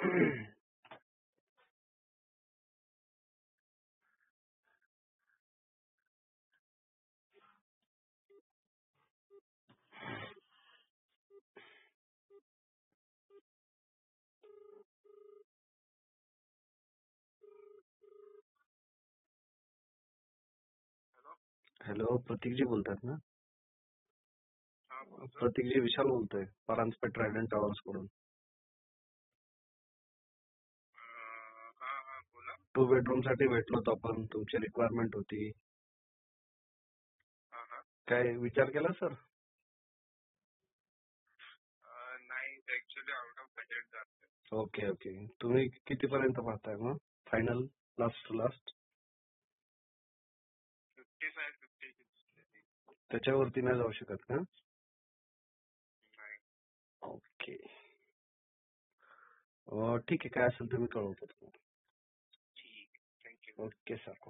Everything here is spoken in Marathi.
हॅलो, प्रतीकजी बोलतात ना? प्रतीकजी, विशाल बोलतोय, परांजपे ट्रायडंट टॉवर्स कडून. 2 बेडरूम साठी भेटलो होतो आपण, तुमची रिक्वायरमेंट होती. काय विचार केला सर? Okay okay. तुम्ही कितीपर्यंत पाहताय मग? Final, last to last? त्याच्यावरती नाही जाऊ शकत का? ओके. ठीक आहे, काय असेल तुम्ही कळवतो. Okay sir.